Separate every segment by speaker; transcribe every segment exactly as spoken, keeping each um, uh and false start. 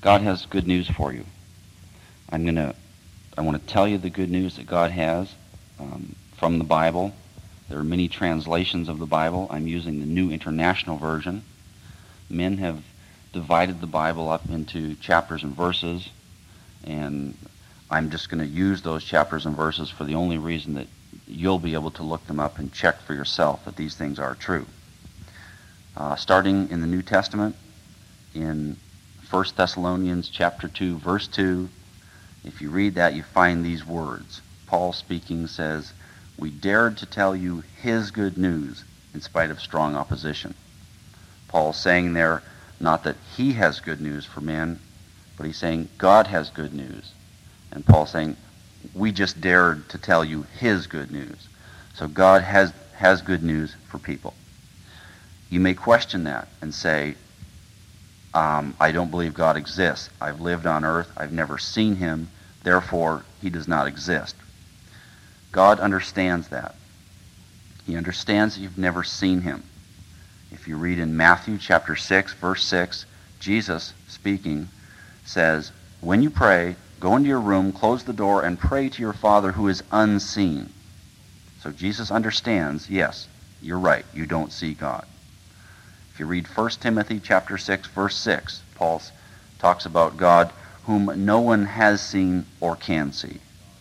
Speaker 1: God has good news for you. I'm going to, I want to tell you the good news that God has um, from the Bible. There are many translations of the Bible. I'm using the New International Version. Men have divided the Bible up into chapters and verses, and I'm just going to use those chapters and verses for the only reason that you'll be able to look them up and check for yourself that these things are true. Uh, starting in the New Testament, in First Thessalonians chapter two, verse two, if you read that, you find these words. Paul speaking says, "We dared to tell you his good news in spite of strong opposition." Paul's saying there, not that he has good news for men, but he's saying God has good news. And Paul's saying, we just dared to tell you his good news. So God has, has good news for people. You may question that and say, um, I don't believe God exists. I've lived on earth. I've never seen him. Therefore, he does not exist. God understands that. He understands that you've never seen him. If you read in Matthew chapter six, verse six, Jesus speaking says, when you pray, go into your room, close the door, and pray to your Father who is unseen. So Jesus understands, yes, you're right, you don't see God. If you read First Timothy chapter six, verse six, Paul talks about God whom no one has seen or can see.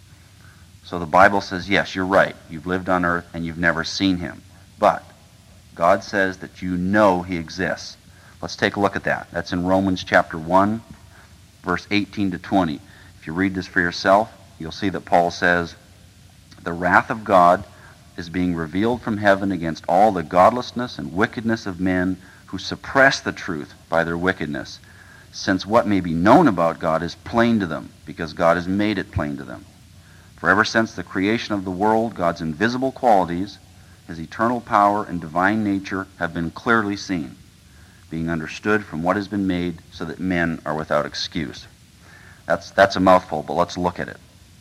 Speaker 1: So the Bible says, yes, you're right, you've lived on earth and you've never seen him. But God says that you know he exists. Let's take a look at that. That's in Romans chapter one, verse eighteen to twenty. If you read this for yourself, you'll see that Paul says, the wrath of God is being revealed from heaven against all the godlessness and wickedness of men who suppress the truth by their wickedness, since what may be known about God is plain to them, because God has made it plain to them. For ever since the creation of the world, God's invisible qualities, his eternal power and divine nature have been clearly seen, being understood from what has been made, so that men are without excuse. That's, that's a mouthful, but let's look at it.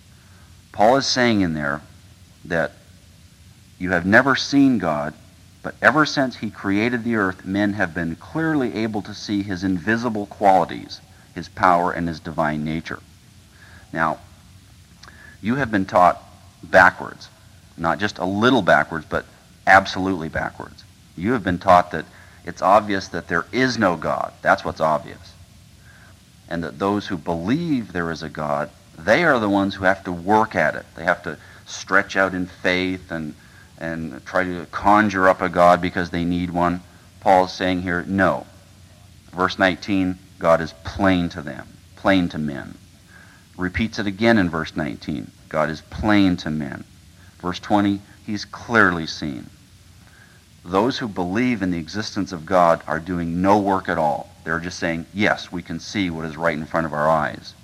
Speaker 1: Paul is saying in there that you have never seen God, but ever since he created the earth, men have been clearly able to see his invisible qualities, his power and his divine nature. Now, you have been taught backwards, not just a little backwards, but absolutely backwards. You have been taught that it's obvious that there is no God. That's what's obvious. And that those who believe there is a God, they are the ones who have to work at it. They have to stretch out in faith and, and try to conjure up a God because they need one. Paul is saying here, no. Verse nineteen, God is plain to them, plain to men. Repeats it again in verse nineteen. God is plain to men. Verse twenty, he's clearly seen. Those who believe in the existence of God are doing no work at all. They're just saying, yes, we can see what is right in front of our eyes.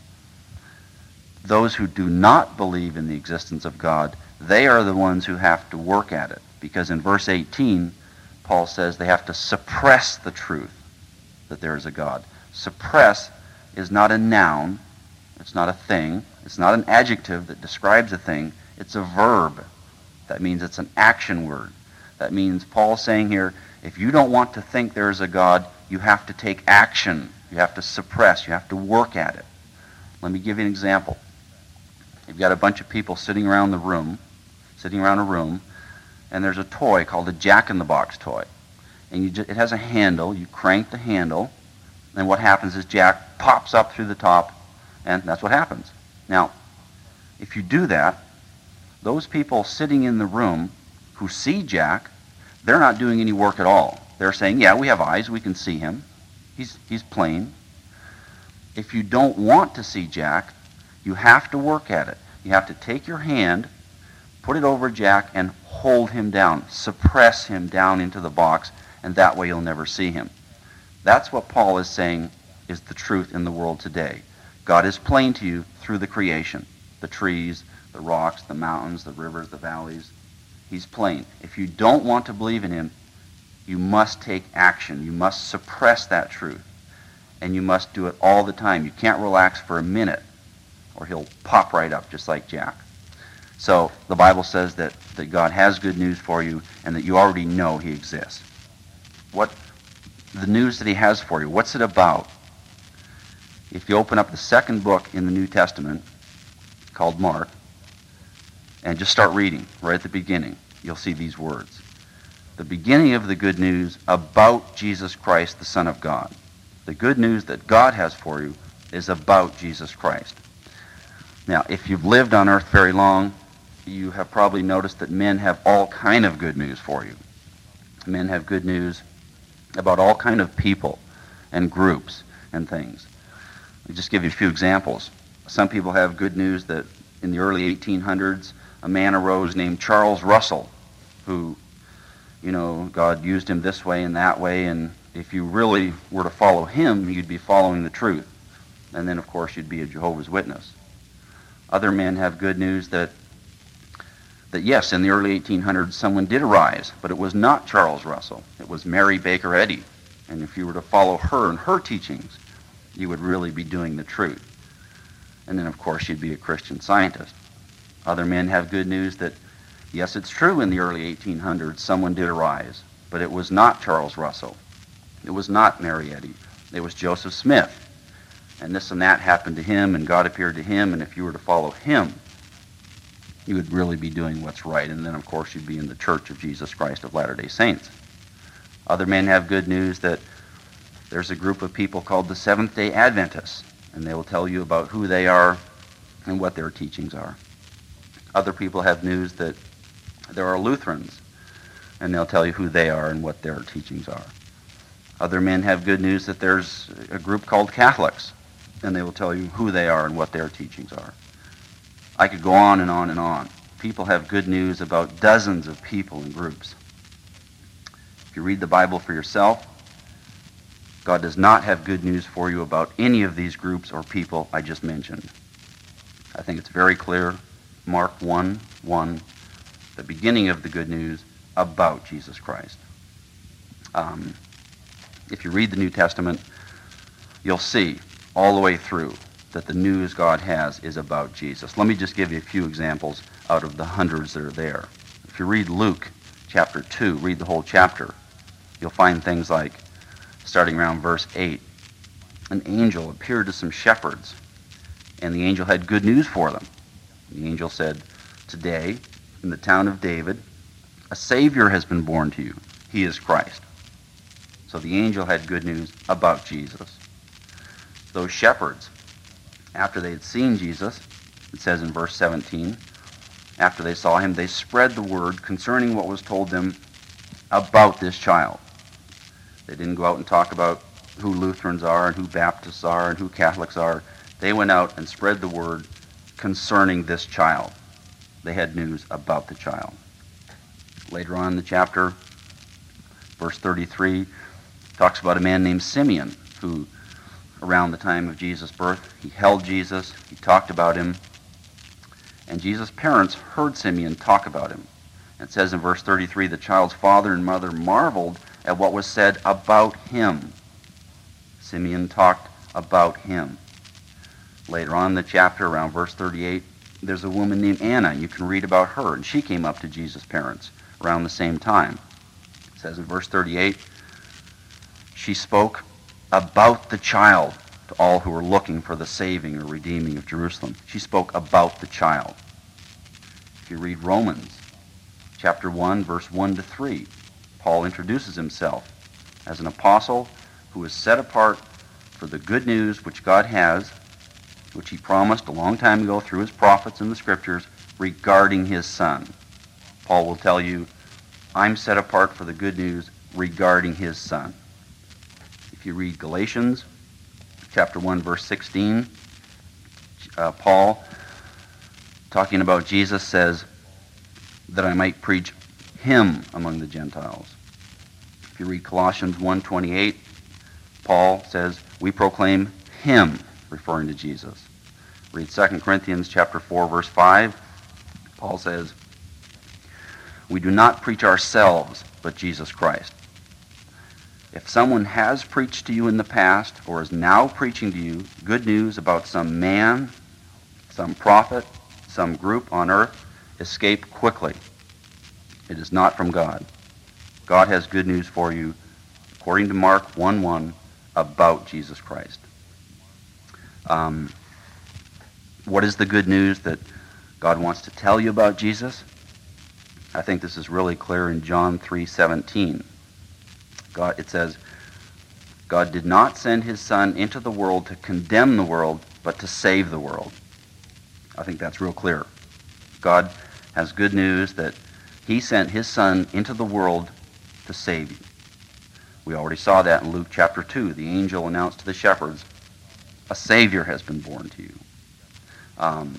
Speaker 1: Those who do not believe in the existence of God, they are the ones who have to work at it. Because in verse eighteen, Paul says they have to suppress the truth that there is a God. Suppress is not a noun. It's not a thing. It's not an adjective that describes a thing. It's a verb. That means it's an action word. That means Paul's saying here, if you don't want to think there is a God, you have to take action. You have to suppress. You have to work at it. Let me give you an example. You've got a bunch of people sitting around the room, sitting around a room, and there's a toy called a Jack-in-the-Box toy. And you just, it has a handle. You crank the handle, and what happens is Jack pops up through the top, and that's what happens. Now, if you do that, those people sitting in the room who see Jack, they're not doing any work at all. They're saying, yeah, we have eyes, we can see him. He's, he's plain. If you don't want to see Jack, you have to work at it. You have to take your hand, put it over Jack, and hold him down. Suppress him down into the box, and that way you'll never see him. That's what Paul is saying is the truth in the world today. God is plain to you through the creation, the trees, the rocks, the mountains, the rivers, the valleys. He's plain. If you don't want to believe in him, you must take action. You must suppress that truth. And you must do it all the time. You can't relax for a minute, or he'll pop right up just like Jack. So the Bible says that, that God has good news for you and that you already know he exists. What the news that he has for you, what's it about? If you open up the second book in the New Testament, called Mark, and just start reading right at the beginning, you'll see these words. The beginning of the good news about Jesus Christ, the Son of God. The good news that God has for you is about Jesus Christ. Now, if you've lived on earth very long, you have probably noticed that men have all kind of good news for you. Men have good news about all kind of people and groups and things. I'll just give you a few examples. Some people have good news that in the early eighteen hundreds, a man arose named Charles Russell, who, you know, God used him this way and that way, and if you really were to follow him, you'd be following the truth. And then, of course, you'd be a Jehovah's Witness. Other men have good news that, that yes, in the early eighteen hundreds, someone did arise, but it was not Charles Russell. It was Mary Baker Eddy. And if you were to follow her and her teachings, you would really be doing the truth. And then, of course, you'd be a Christian Scientist. Other men have good news that, yes, it's true in the early eighteen hundreds, someone did arise, but it was not Charles Russell. It was not Mary Eddy. It was Joseph Smith. And this and that happened to him, and God appeared to him, and if you were to follow him, you would really be doing what's right. And then, of course, you'd be in the Church of Jesus Christ of Latter-day Saints. Other men have good news that there's a group of people called the Seventh-day Adventists, and they will tell you about who they are and what their teachings are. Other people have news that there are Lutherans, and they'll tell you who they are and what their teachings are. Other men have good news that there's a group called Catholics, and they will tell you who they are and what their teachings are. I could go on and on and on. People have good news about dozens of people and groups. If you read the Bible for yourself, God does not have good news for you about any of these groups or people I just mentioned. I think it's very clear. Mark one one, the beginning of the good news about Jesus Christ. Um, if you read the New Testament, you'll see all the way through that the news God has is about Jesus. Let me just give you a few examples out of the hundreds that are there. If you read Luke chapter two, read the whole chapter, you'll find things like, starting around verse eight, an angel appeared to some shepherds, and the angel had good news for them. The angel said, "Today, in the town of David, a Savior has been born to you. He is Christ." So the angel had good news about Jesus. Those shepherds, after they had seen Jesus, it says in verse seventeen, after they saw him, they spread the word concerning what was told them about this child. They didn't go out and talk about who Lutherans are and who Baptists are and who Catholics are. They went out and spread the word concerning this child. They had news about the child. Later on in the chapter, verse thirty-three, talks about a man named Simeon who, around the time of Jesus' birth, he held Jesus, he talked about him, and Jesus' parents heard Simeon talk about him. It says in verse thirty-three, the child's father and mother marveled at what was said about him. Simeon talked about him. Later on in the chapter, around verse thirty-eight, there's a woman named Anna. You can read about her, and she came up to Jesus' parents around the same time. It says in verse thirty-eight, she spoke about the child to all who were looking for the saving or redeeming of Jerusalem. She spoke about the child. If you read Romans chapter one, verse one to three, Paul introduces himself as an apostle who is set apart for the good news which God has, which he promised a long time ago through his prophets in the scriptures regarding his son. Paul will tell you, I'm set apart for the good news regarding his son. If you read Galatians chapter one, verse sixteen, uh, Paul, talking about Jesus, says that I might preach him among the Gentiles. If you read Colossians one twenty-eight, Paul says, we proclaim him, referring to Jesus. Read Second Corinthians chapter four, verse five. Paul says, we do not preach ourselves, but Jesus Christ. If someone has preached to you in the past or is now preaching to you good news about some man, some prophet, some group on earth, escape quickly. It is not from God. God has good news for you, according to Mark one one, about Jesus Christ. Um, what is the good news that God wants to tell you about Jesus? I think this is really clear in John three seventeen. God, it says, God did not send his Son into the world to condemn the world, but to save the world. I think that's real clear. God has good news that he sent his Son into the world to save you. We already saw that in Luke chapter two. The angel announced to the shepherds, a Savior has been born to you. Um,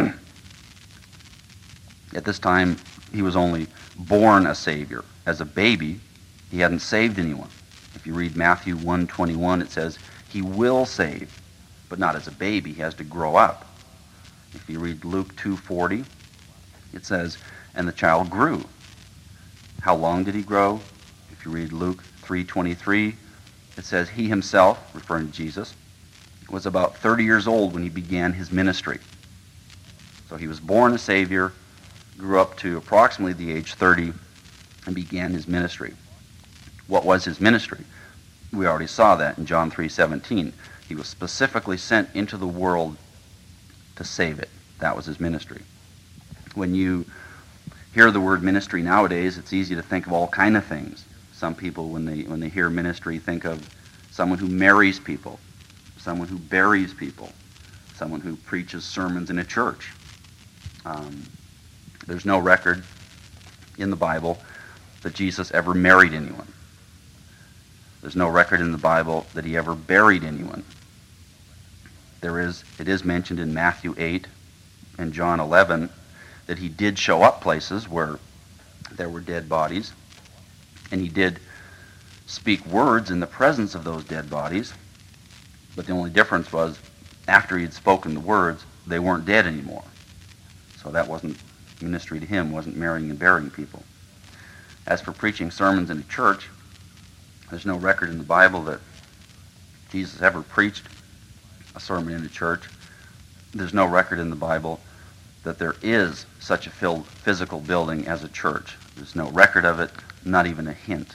Speaker 1: at this time, he was only born a Savior. As a baby, he hadn't saved anyone. If you read Matthew one twenty-one, it says, he will save, but not as a baby. He has to grow up. If you read Luke two forty, it says, and the child grew. How long did he grow? If you read Luke three twenty-three, it says he himself, referring to Jesus, was about thirty years old when he began his ministry. So he was born a Savior, grew up to approximately the age thirty, and began his ministry. What was his ministry? We already saw that in John three seventeen. He was specifically sent into the world to save it. That was his ministry. When you hear the word ministry nowadays, it's easy to think of all kinds of things. Some people, when they when they hear ministry, think of someone who marries people, someone who buries people, someone who preaches sermons in a church. Um, there's no record in the Bible that Jesus ever married anyone. There's no record in the Bible that he ever buried anyone. There is, it is mentioned in Matthew eight and John eleven that he did show up places where there were dead bodies, and he did speak words in the presence of those dead bodies, but the only difference was after he had spoken the words, they weren't dead anymore. So that wasn't ministry to him, wasn't marrying and burying people. As for preaching sermons in a church, there's no record in the Bible that Jesus ever preached a sermon in a church. There's no record in the Bible that there is such a physical building as a church. There's no record of it, not even a hint.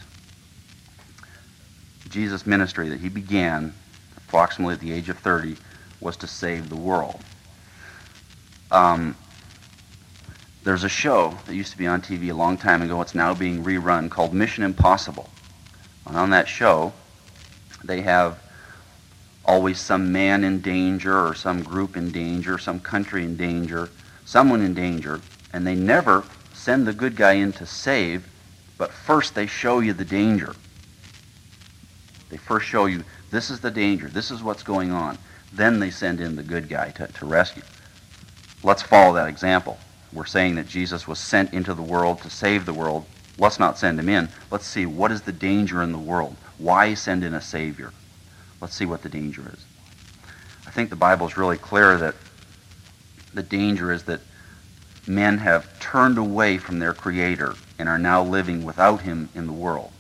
Speaker 1: Jesus' ministry that he began approximately at the age of thirty was to save the world. Um, there's a show that used to be on T V a long time ago. It's now being rerun, called Mission Impossible. And on that show, they have always some man in danger or some group in danger, some country in danger, someone in danger, and they never send the good guy in to save, but first they show you the danger. They first show you, this is the danger, this is what's going on. Then they send in the good guy to, to rescue. Let's follow that example. We're saying that Jesus was sent into the world to save the world. Let's not send him in. Let's see, what is the danger in the world? Why send in a Savior? Let's see what the danger is. I think the Bible is really clear that the danger is that men have turned away from their Creator and are now living without him in the world.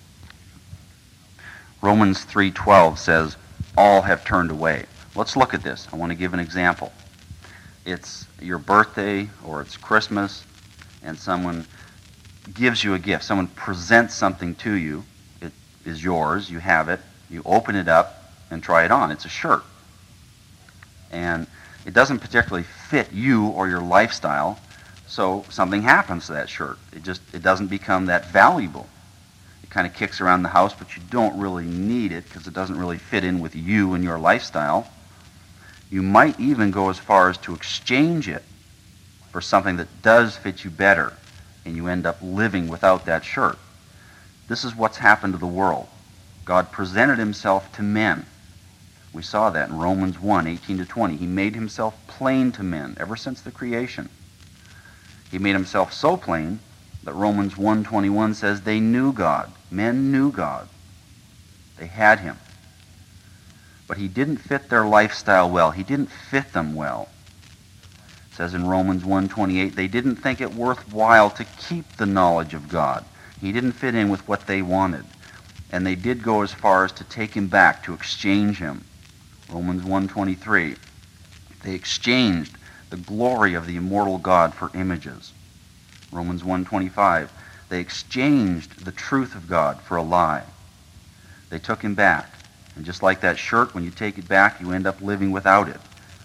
Speaker 1: Romans three twelve says, all have turned away. Let's look at this. I want to give an example. It's your birthday or it's Christmas, and someone gives you a gift. Someone presents something to you. It is yours. You have it. You open it up and try it on. It's a shirt. And it doesn't particularly fit you or your lifestyle, so something happens to that shirt. It just it doesn't become that valuable. It kind of kicks around the house, but you don't really need it because it doesn't really fit in with you and your lifestyle. You might even go as far as to exchange it for something that does fit you better, and you end up living without that shirt. This is what's happened to the world. God presented himself to men. We saw that in Romans one, eighteen to twenty. He made himself plain to men ever since the creation. He made himself so plain that Romans one twenty-one says they knew God. Men knew God. They had him. But he didn't fit their lifestyle well. He didn't fit them well. It says in Romans one twenty-eight, they didn't think it worthwhile to keep the knowledge of God. He didn't fit in with what they wanted. And they did go as far as to take him back, to exchange him. Romans one twenty-three, they exchanged the glory of the immortal God for images. Romans one twenty-five, they exchanged the truth of God for a lie. They took him back. And just like that shirt, when you take it back, you end up living without it.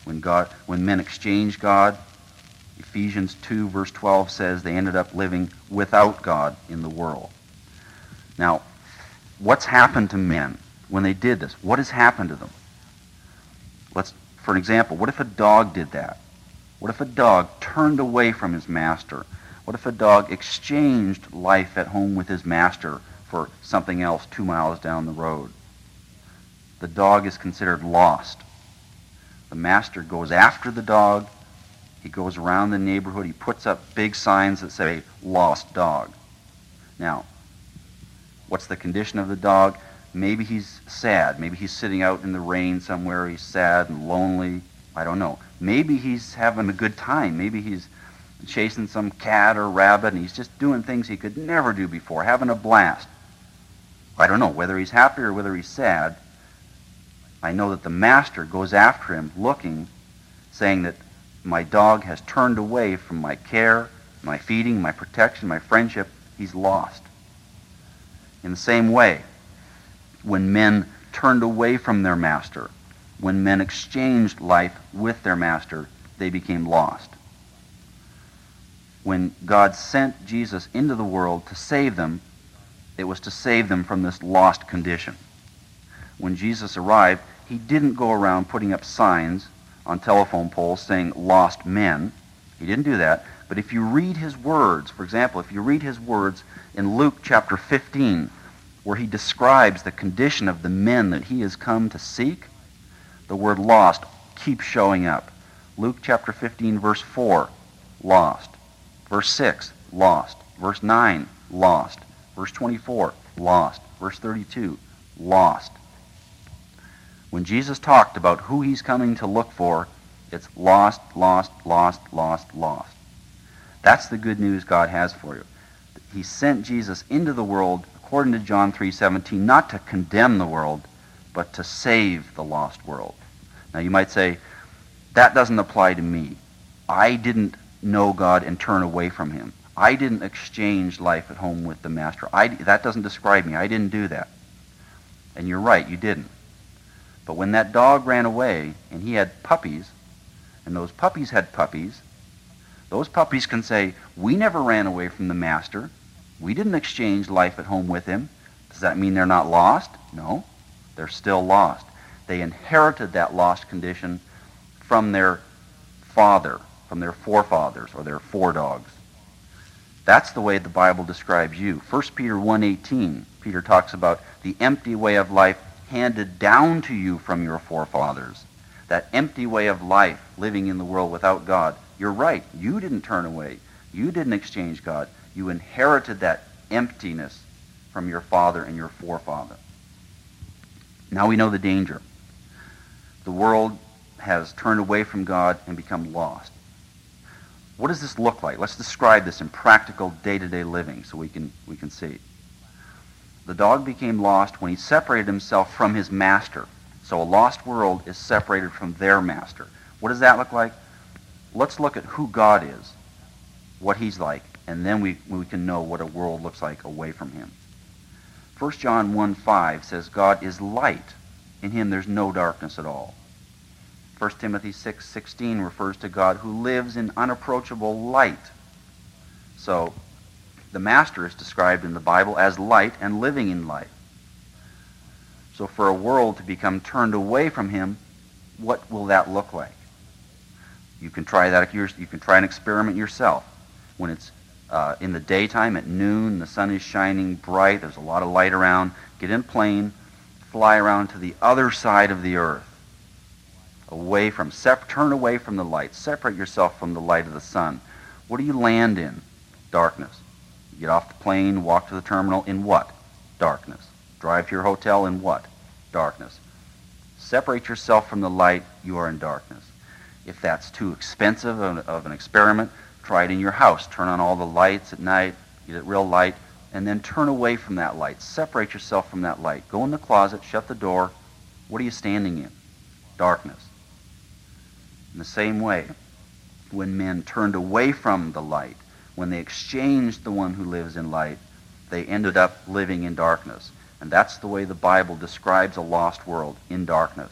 Speaker 1: When God, when men exchanged God, Ephesians two verse twelve says they ended up living without God in the world. Now, what's happened to men when they did this? What has happened to them? Let's, for an example, what if a dog did that? What if a dog turned away from his master? What if a dog exchanged life at home with his master for something else two miles down the road? The dog is considered lost. The master goes after the dog. He goes around the neighborhood. He puts up big signs that say, "Lost dog." Now, what's the condition of the dog? Maybe he's sad. Maybe he's sitting out in the rain somewhere. He's sad and lonely. I don't know. Maybe he's having a good time. Maybe he's chasing some cat or rabbit and he's just doing things he could never do before, having a blast. I don't know whether he's happy or whether he's sad. I know that the master goes after him looking, saying that my dog has turned away from my care, my feeding, my protection, my friendship. He's lost. In the same way, when men turned away from their master, when men exchanged life with their master, they became lost. When God sent Jesus into the world to save them, it was to save them from this lost condition. When Jesus arrived, he didn't go around putting up signs on telephone poles saying "lost men." He didn't do that. But if you read his words, for example, if you read his words in Luke chapter fifteen, where he describes the condition of the men that he has come to seek, the word "lost" keeps showing up. Luke chapter fifteen, verse four, lost. Verse six, lost. Verse nine, lost. Verse twenty-four, lost. Verse thirty-two, lost. When Jesus talked about who he's coming to look for, it's lost, lost, lost, lost, lost. That's the good news God has for you. He sent Jesus into the world, according to John three seventeen, not to condemn the world, but to save the lost world. Now you might say, that doesn't apply to me. I didn't know God and turn away from him. I didn't exchange life at home with the master. I, that doesn't describe me. I didn't do that. And you're right, you didn't. But when that dog ran away and he had puppies, and those puppies had puppies, those puppies can say, we never ran away from the master. We didn't exchange life at home with him. Does that mean they're not lost? No, they're still lost. They inherited that lost condition from their father, from their forefathers, or their foredogs. That's the way the Bible describes you. First Peter one eighteen, Peter talks about the empty way of life handed down to you from your forefathers. That empty way of life, living in the world without God. You're right. You didn't turn away. You didn't exchange God. You inherited that emptiness from your father and your forefather. Now we know the danger. The world has turned away from God and become lost. What does this look like? Let's describe this in practical day-to-day living so we can, we can see. The dog became lost when he separated himself from his master. So a lost world is separated from their master. What does that look like? Let's look at who God is, what he's like, and then we, we can know what a world looks like away from him. First John one five says God is light. In him there's no darkness at all. First Timothy six sixteen refers to God who lives in unapproachable light. So the master is described in the Bible as light and living in light. So for a world to become turned away from him, what will that look like? You can try that. You can try an experiment yourself. When it's uh, in the daytime at noon, the sun is shining bright, there's a lot of light around, get in a plane, fly around to the other side of the earth. Away from, sep- turn away from the light. Separate yourself from the light of the sun. What do you land in? Darkness. You get off the plane, walk to the terminal, in what? Darkness. Drive to your hotel, in what? Darkness. Separate yourself from the light, you are in darkness. If that's too expensive of, of an experiment, try it in your house. Turn on all the lights at night, get it real light, and then turn away from that light. Separate yourself from that light. Go in the closet, shut the door. What are you standing in? Darkness. In the same way, when men turned away from the light, when they exchanged the one who lives in light, they ended up living in darkness. And that's the way the Bible describes a lost world, in darkness.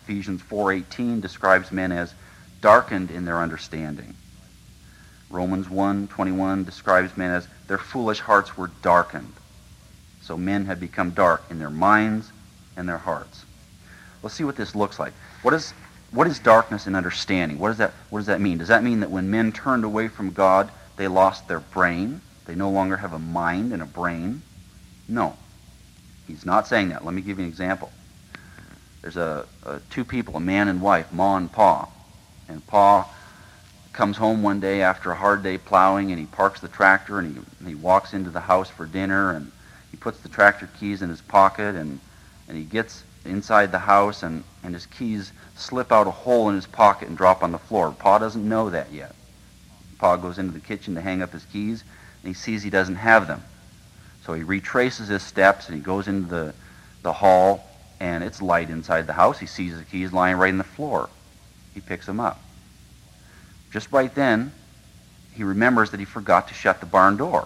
Speaker 1: Ephesians four eighteen describes men as darkened in their understanding. Romans one twenty-one describes men as their foolish hearts were darkened. So men had become dark in their minds and their hearts. Let's see what this looks like. What is what is darkness in understanding? What does that what does that mean? Does that mean that when men turned away from God, they lost their brain? They no longer have a mind and a brain? No. He's not saying that. Let me give you an example. There's a, a two people, a man and wife, Ma and Pa. And Pa comes home one day after a hard day plowing, and he parks the tractor, and he, and he walks into the house for dinner, and he puts the tractor keys in his pocket, and, and he gets inside the house, and, and his keys slip out a hole in his pocket and drop on the floor. Pa doesn't know that yet. Pa goes into the kitchen to hang up his keys, and he sees he doesn't have them. So he retraces his steps, and he goes into the, the hall, and it's light inside the house. He sees the keys lying right on the floor. He picks them up. Just right then, he remembers that he forgot to shut the barn door.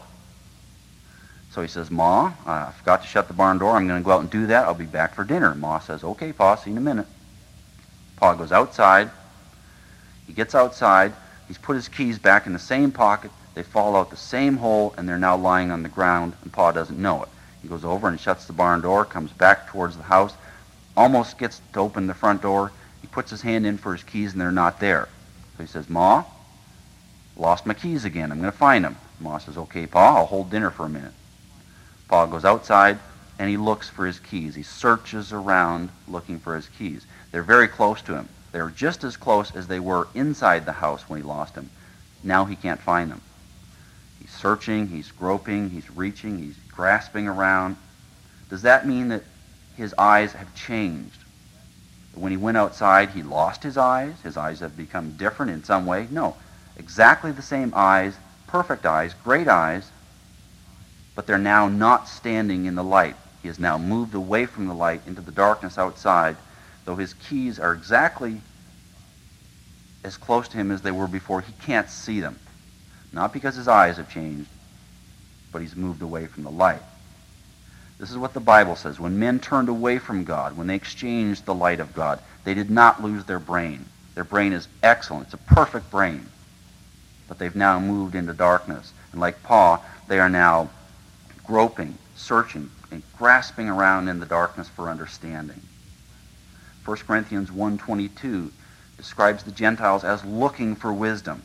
Speaker 1: So he says, Ma, I forgot to shut the barn door. I'm going to go out and do that. I'll be back for dinner. Ma says, okay, Pa, see you in a minute. Pa goes outside. He gets outside. He's put his keys back in the same pocket. They fall out the same hole, and they're now lying on the ground, and Pa doesn't know it. He goes over and shuts the barn door, comes back towards the house, almost gets to open the front door. He puts his hand in for his keys, and they're not there. So he says, Ma, lost my keys again. I'm going to find them. Ma says, okay, Pa, I'll hold dinner for a minute. Pa goes outside, and he looks for his keys. He searches around looking for his keys. They're very close to him. They're just as close as they were inside the house when he lost them. Now he can't find them. He's searching, he's groping, he's reaching, he's grasping around. Does that mean that his eyes have changed? When he went outside, he lost his eyes? His eyes have become different in some way? No. Exactly the same eyes, perfect eyes, great eyes, but they're now not standing in the light. He has now moved away from the light into the darkness outside, though his keys are exactly as close to him as they were before. He can't see them. Not because his eyes have changed, but he's moved away from the light. This is what the Bible says. When men turned away from God, when they exchanged the light of God, they did not lose their brain. Their brain is excellent. It's a perfect brain. But they've now moved into darkness. And like Pa, they are now groping, searching, and grasping around in the darkness for understanding. First Corinthians one twenty-two describes the Gentiles as looking for wisdom.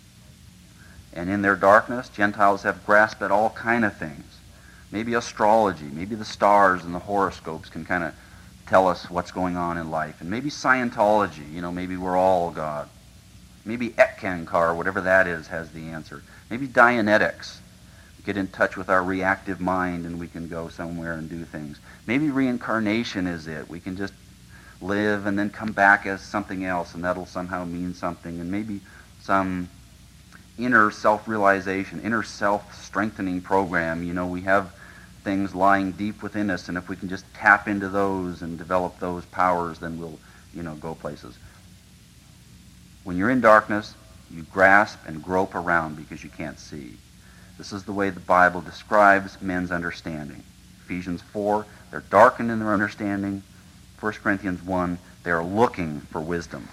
Speaker 1: And in their darkness, Gentiles have grasped at all kind of things. Maybe astrology, maybe the stars and the horoscopes can kind of tell us what's going on in life. And maybe Scientology, you know, maybe we're all God. Maybe Eckankar, whatever that is, has the answer. Maybe Dianetics. Get in touch with our reactive mind and we can go somewhere and do things. Maybe reincarnation is it. We can just live and then come back as something else, and that'll somehow mean something. And maybe some inner self-realization, inner self-strengthening program. You know, we have things lying deep within us, and if we can just tap into those and develop those powers, then we'll, you know, go places. When you're in darkness, you grasp and grope around because you can't see. This is the way the Bible describes men's understanding. Ephesians four, they're darkened in their understanding. First Corinthians one, they are looking for wisdom.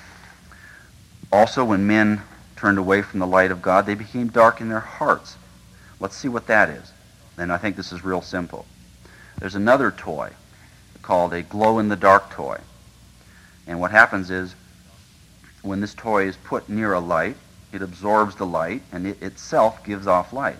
Speaker 1: Also, when men turned away from the light of God, they became dark in their hearts. Let's see what that is. And I think this is real simple. There's another toy called a glow-in-the-dark toy. And what happens is, when this toy is put near a light, it absorbs the light, and it itself gives off light.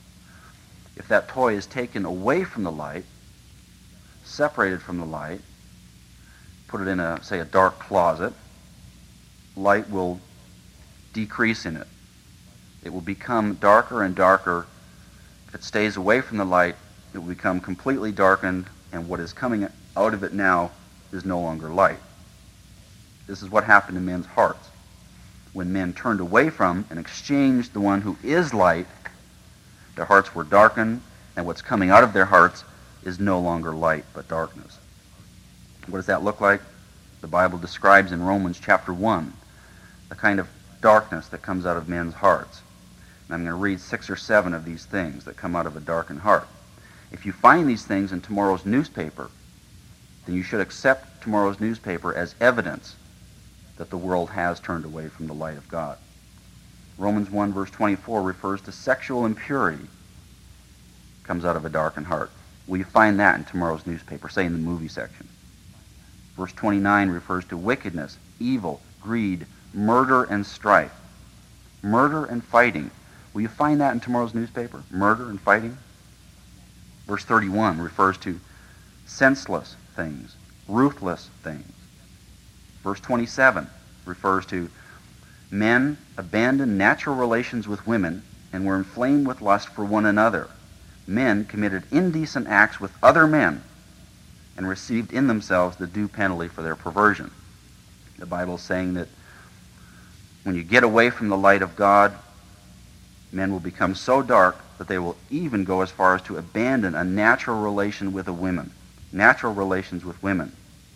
Speaker 1: If that toy is taken away from the light, separated from the light, put it in a, say, a dark closet, light will decrease in it. It will become darker and darker. If it stays away from the light, it will become completely darkened, and what is coming out of it now is no longer light. This is what happened in men's hearts. When men turned away from and exchanged the one who is light, their hearts were darkened, and what's coming out of their hearts is no longer light, but darkness. What does that look like? The Bible describes in Romans chapter one the kind of darkness that comes out of men's hearts. And I'm going to read six or seven of these things that come out of a darkened heart. If you find these things in tomorrow's newspaper, then you should accept tomorrow's newspaper as evidence that the world has turned away from the light of God. Romans one verse twenty-four refers to sexual impurity comes out of a darkened heart. Will you find that in tomorrow's newspaper, say in the movie section? Verse twenty-nine refers to wickedness, evil, greed, murder, and strife. Murder and fighting. Will you find that in tomorrow's newspaper? Murder and fighting? Verse thirty-one refers to senseless things, ruthless things. Verse twenty-seven refers to men abandoned natural relations with women and were inflamed with lust for one another. Men committed indecent acts with other men and received in themselves the due penalty for their perversion. The Bible is saying that when you get away from the light of God, men will become so dark that they will even go as far as to abandon a natural relation with a woman, natural relations with women.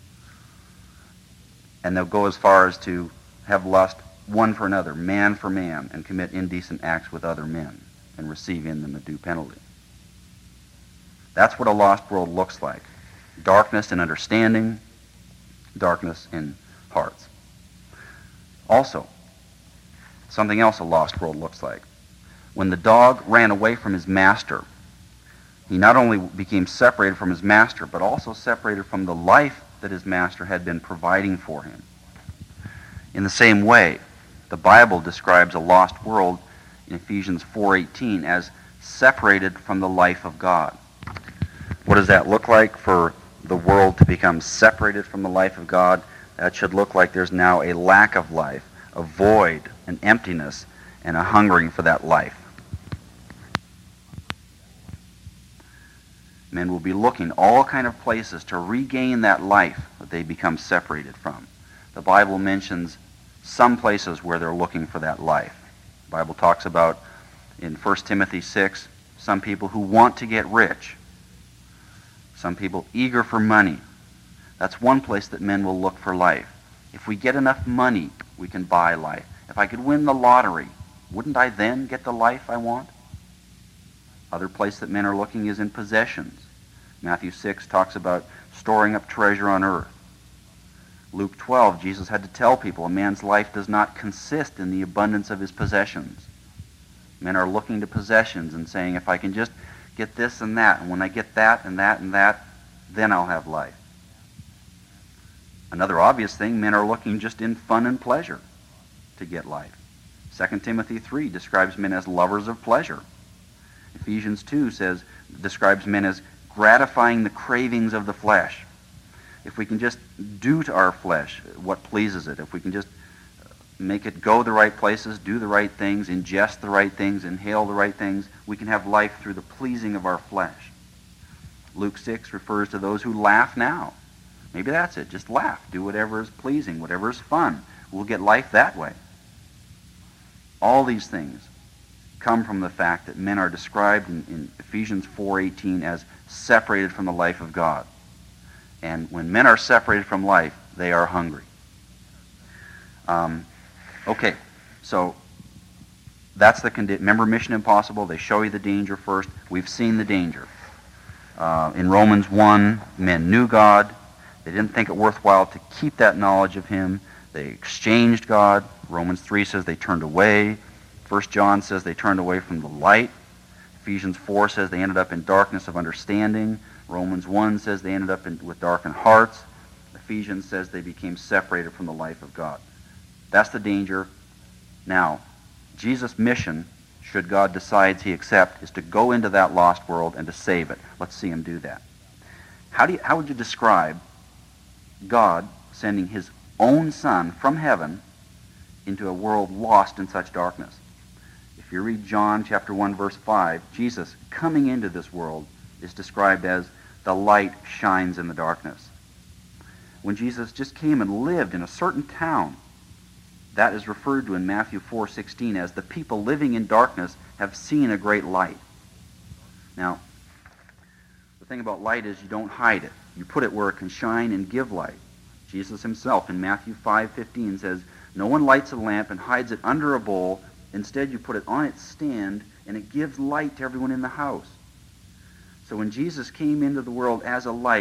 Speaker 1: And they'll go as far as to have lust one for another, man for man, and commit indecent acts with other men and receive in them a due penalty. That's what a lost world looks like. Darkness in understanding, darkness in hearts. Also, something else a lost world looks like. When the dog ran away from his master, he not only became separated from his master, but also separated from the life that his master had been providing for him. In the same way, the Bible describes a lost world in Ephesians four eighteen as separated from the life of God. What does that look like for the world to become separated from the life of God? That should look like there's now a lack of life, a void, an emptiness, and a hungering for that life. Men will be looking all kind of places to regain that life that they become separated from. The Bible mentions some places where they're looking for that life. The Bible talks about in First Timothy six, some people who want to get rich, some people eager for money. That's one place that men will look for life. If we get enough money, we can buy life. If I could win the lottery, wouldn't I then get the life I want? Other place that men are looking is in possessions. Matthew six talks about storing up treasure on earth. Luke twelve, Jesus had to tell people a man's life does not consist in the abundance of his possessions. Men are looking to possessions and saying, if I can just get this and that, and when I get that and that and that, then I'll have life. Another obvious thing, men are looking just in fun and pleasure to get life. Second Timothy three describes men as lovers of pleasure. Ephesians two says, describes men as gratifying the cravings of the flesh. If we can just do to our flesh what pleases it, if we can just make it go the right places, do the right things, ingest the right things, inhale the right things, we can have life through the pleasing of our flesh. Luke six refers to those who laugh now. Maybe that's it. Just laugh. Do whatever is pleasing, whatever is fun. We'll get life that way. All these things come from the fact that men are described in, in Ephesians four eighteen as separated from the life of God. And when men are separated from life, they are hungry. Um, okay, so that's the condition. Remember Mission Impossible? They show you the danger first. We've seen the danger. Uh, in Romans one, men knew God. They didn't think it worthwhile to keep that knowledge of Him. They exchanged God. Romans three says they turned away. First John says they turned away from the light. Ephesians four says they ended up in darkness of understanding. Romans one says they ended up in, with darkened hearts. Ephesians says they became separated from the life of God. That's the danger. Now, Jesus' mission, should God decides He accept, is to go into that lost world and to save it. Let's see Him do that. How do you, how would you describe God sending His own Son from heaven into a world lost in such darkness? If you read John chapter one, verse five, Jesus coming into this world is described as the light shines in the darkness. When Jesus just came and lived in a certain town, that is referred to in Matthew four sixteen as the people living in darkness have seen a great light. Now, the thing about light is you don't hide it. You put it where it can shine and give light. Jesus Himself in Matthew five fifteen says, "No one lights a lamp and hides it under a bowl. Instead, you put it on its stand, and it gives light to everyone in the house." So when Jesus came into the world as a light,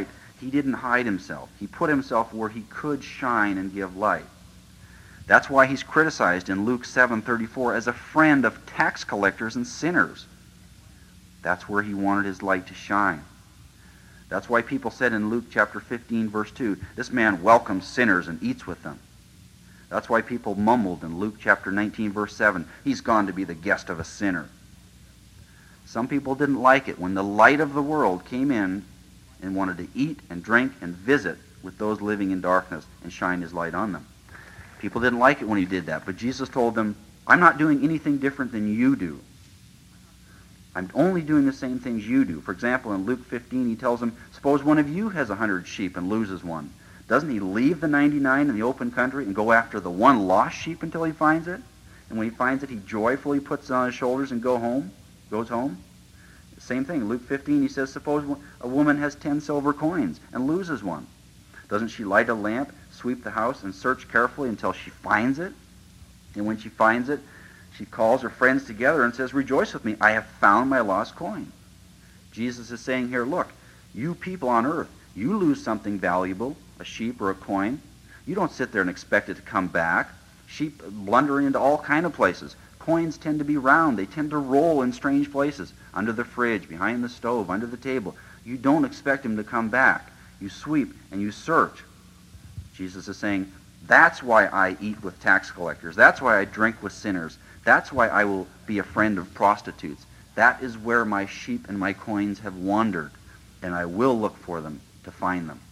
Speaker 1: He didn't hide himself. He put himself where he could shine and give light. That's why he's criticized in Luke seven thirty-four as a friend of tax collectors and sinners. That's where he wanted his light to shine. That's why people said in Luke chapter fifteen, verse two, this man welcomes sinners and eats with them. That's why people mumbled in Luke chapter nineteen, verse seven, he's gone to be the guest of a sinner. Some people didn't like it when the light of the world came in and wanted to eat and drink and visit with those living in darkness and shine his light on them. People didn't like it when he did that, but Jesus told them, I'm not doing anything different than you do. I'm only doing the same things you do. For example, in Luke fifteen, he tells them, suppose one of you has a hundred sheep and loses one. Doesn't he leave the ninety-nine in the open country and go after the one lost sheep until he finds it? And when he finds it, he joyfully puts it on his shoulders and go home, goes home? Same thing. Luke fifteen, he says, suppose a woman has ten silver coins and loses one. Doesn't she light a lamp, sweep the house, and search carefully until she finds it? And when she finds it, she calls her friends together and says, rejoice with me, I have found my lost coin. Jesus is saying here, look, you people on earth, you lose something valuable, a sheep or a coin. You don't sit there and expect it to come back. Sheep blunder into all kind of places. Coins tend to be round. They tend to roll in strange places, under the fridge, behind the stove, under the table. You don't expect them to come back. You sweep and you search. Jesus is saying, that's why I eat with tax collectors. That's why I drink with sinners. That's why I will be a friend of prostitutes. That is where my sheep and my coins have wandered, and I will look for them to find them.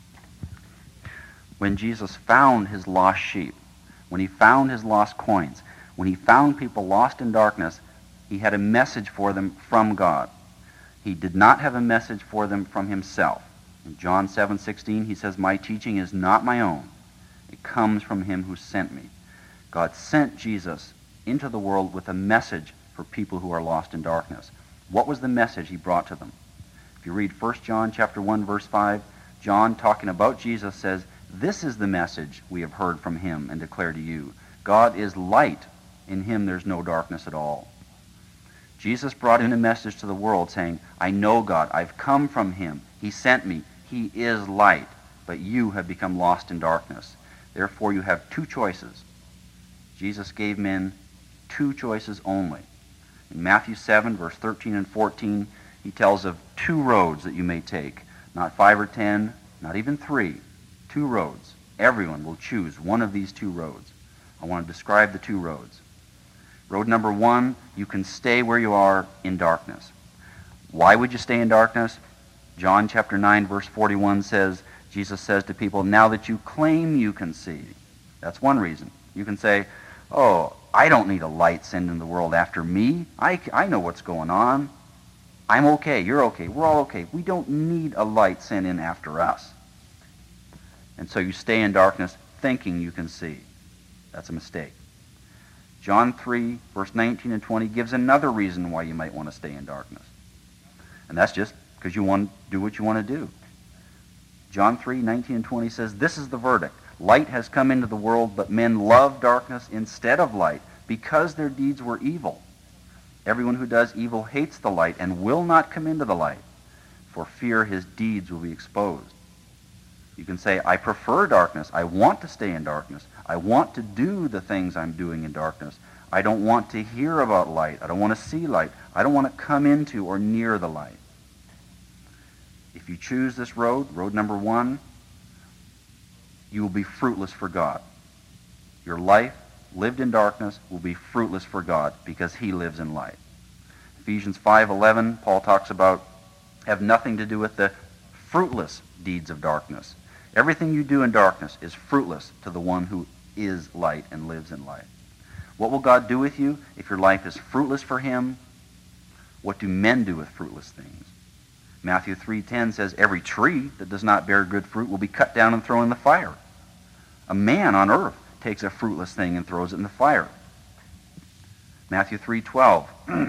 Speaker 1: When Jesus found his lost sheep, when he found his lost coins, when he found people lost in darkness, he had a message for them from God. He did not have a message for them from himself. In John seven sixteen, he says, my teaching is not my own. It comes from him who sent me. God sent Jesus into the world with a message for people who are lost in darkness. What was the message he brought to them? If you read First John chapter one, verse five, John, talking about Jesus, says, this is the message we have heard from him and declare to you. God is light. In him there's no darkness at all. Jesus brought in a message to the world saying, I know God. I've come from him. He sent me. He is light. But you have become lost in darkness. Therefore you have two choices. Jesus gave men two choices only. In Matthew seven, verse thirteen and fourteen, he tells of two roads that you may take. Not five or ten, not even three. Two roads. Everyone will choose one of these two roads. I want to describe the two roads. Road number one, you can stay where you are in darkness. Why would you stay in darkness? John chapter nine, verse forty-one says, Jesus says to people, now that you claim you can see. That's one reason. You can say, oh, I don't need a light sent into the world after me. I, I know what's going on. I'm okay. You're okay. We're all okay. We don't need a light sent in after us. And so you stay in darkness thinking you can see. That's a mistake. John three, verse nineteen and twenty gives another reason why you might want to stay in darkness. And that's just because you want to do what you want to do. John three, nineteen and twenty says, this is the verdict. Light has come into the world, but men love darkness instead of light because their deeds were evil. Everyone who does evil hates the light and will not come into the light, for fear his deeds will be exposed. You can say, I prefer darkness. I want to stay in darkness. I want to do the things I'm doing in darkness. I don't want to hear about light. I don't want to see light. I don't want to come into or near the light. If you choose this road, road number one, you will be fruitless for God. Your life lived in darkness will be fruitless for God because he lives in light. Ephesians five eleven, Paul talks about have nothing to do with the fruitless deeds of darkness. Everything you do in darkness is fruitless to the one who is light and lives in light. What will God do with you if your life is fruitless for him? What do men do with fruitless things? Matthew three ten says, every tree that does not bear good fruit will be cut down and thrown in the fire. A man on earth takes a fruitless thing and throws it in the fire. Matthew three twelve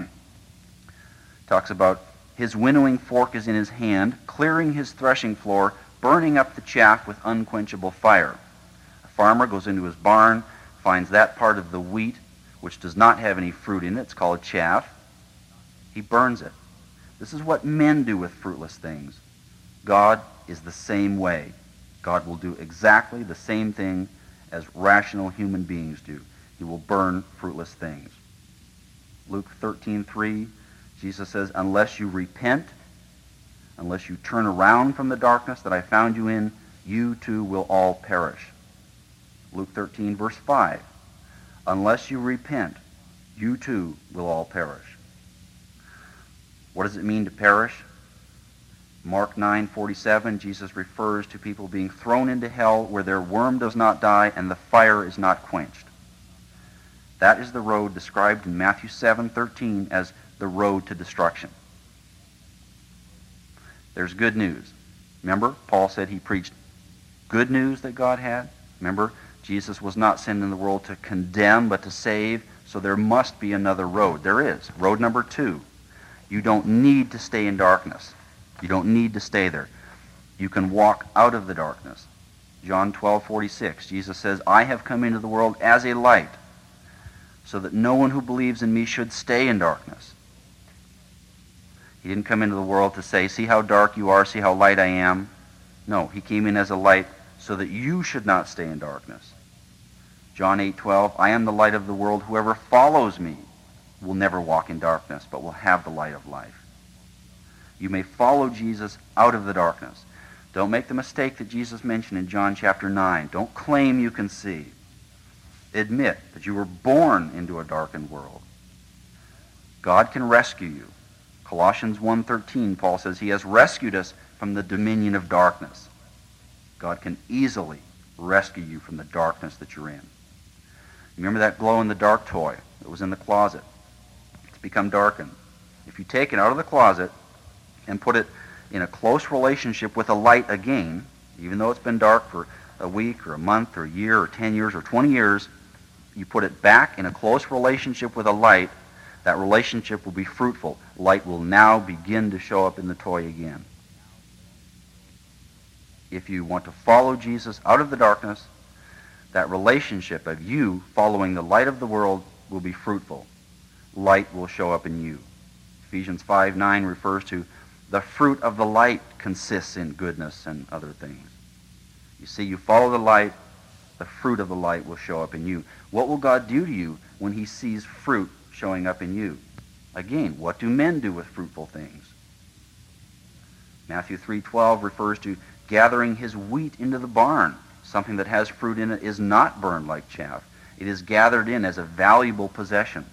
Speaker 1: talks about his winnowing fork is in his hand, clearing his threshing floor, burning up the chaff with unquenchable fire. A farmer goes into his barn, finds that part of the wheat which does not have any fruit in it. It's called chaff. He burns it. This is what men do with fruitless things. God is the same way. God will do exactly the same thing as rational human beings do. He will burn fruitless things. Luke thirteen three, Jesus says, unless you repent, unless you turn around from the darkness that I found you in, you too will all perish. Luke thirteen verse five, unless you repent, you too will all perish. What does it mean to perish? Mark nine forty-seven, Jesus refers to people being thrown into hell where their worm does not die and the fire is not quenched. That is the road described in Matthew seven thirteen as the road to destruction. There's good news. Remember, Paul said he preached good news that God had. Remember, Jesus was not sent in the world to condemn but to save, so there must be another road. There is. Road number two. You don't need to stay in darkness. You don't need to stay there. You can walk out of the darkness. John twelve forty-six, Jesus says, I have come into the world as a light, so that no one who believes in me should stay in darkness. He didn't come into the world to say, see how dark you are, see how light I am. No, he came in as a light so that you should not stay in darkness. John eight twelve, I am the light of the world. Whoever follows me will never walk in darkness, but will have the light of life. You may follow Jesus out of the darkness. Don't make the mistake that Jesus mentioned in John chapter nine. Don't claim you can see. Admit that you were born into a darkened world. God can rescue you. Colossians one thirteen, Paul says, he has rescued us from the dominion of darkness. God can easily rescue you from the darkness that you're in. Remember that glow-in-the-dark toy that was in the closet? It's become darkened. If you take it out of the closet and put it in a close relationship with a light again, even though it's been dark for a week or a month or a year or ten years or twenty years, you put it back in a close relationship with a light, that relationship will be fruitful. Light will now begin to show up in the toy again. If you want to follow Jesus out of the darkness, that relationship of you following the light of the world will be fruitful. Light will show up in you. Ephesians five nine refers to the fruit of the light consists in goodness and other things. You see, you follow the light, the fruit of the light will show up in you. What will God do to you when he sees fruit showing up in you? Again, what do men do with fruitful things? Matthew three twelve refers to gathering his wheat into the barn. Something that has fruit in it is not burned like chaff. It is gathered in as a valuable possession.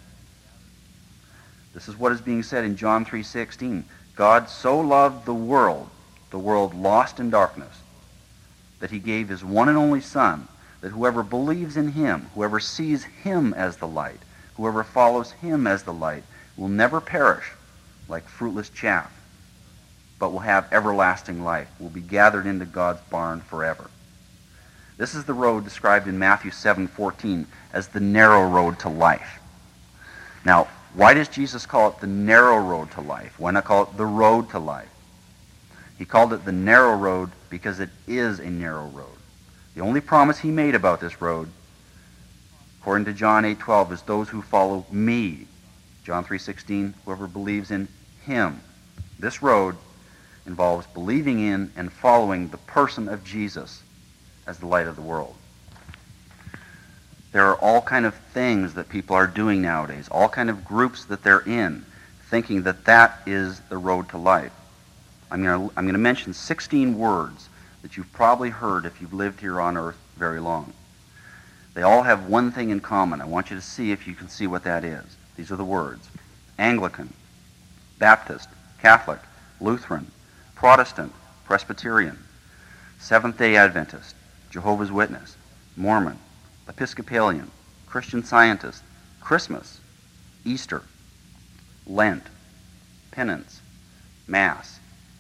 Speaker 1: This is what is being said in John three sixteen. God so loved the world, the world lost in darkness, that he gave his one and only Son, that whoever believes in him, whoever sees him as the light, whoever follows him as the light, will never perish like fruitless chaff, but will have everlasting life, will be gathered into God's barn forever. This is the road described in Matthew seven fourteen as the narrow road to life. Now, why does Jesus call it the narrow road to life? Why not call it the road to life? He called it the narrow road because it is a narrow road. The only promise he made about this road, according to John eight twelve, is those who follow me. John three sixteen, whoever believes in him. This road involves believing in and following the person of Jesus as the light of the world. There are all kind of things that people are doing nowadays, all kind of groups that they're in, thinking that that is the road to life. I'm going to, I'm going to mention sixteen words that you've probably heard if you've lived here on earth very long. They all have one thing in common. I want you to see if you can see what that is. These are the words: Anglican, Baptist, Catholic, Lutheran, Protestant, Presbyterian, Seventh-day Adventist, Jehovah's Witness, Mormon, Episcopalian, Christian Scientist, Christmas, Easter, Lent, penance, Mass.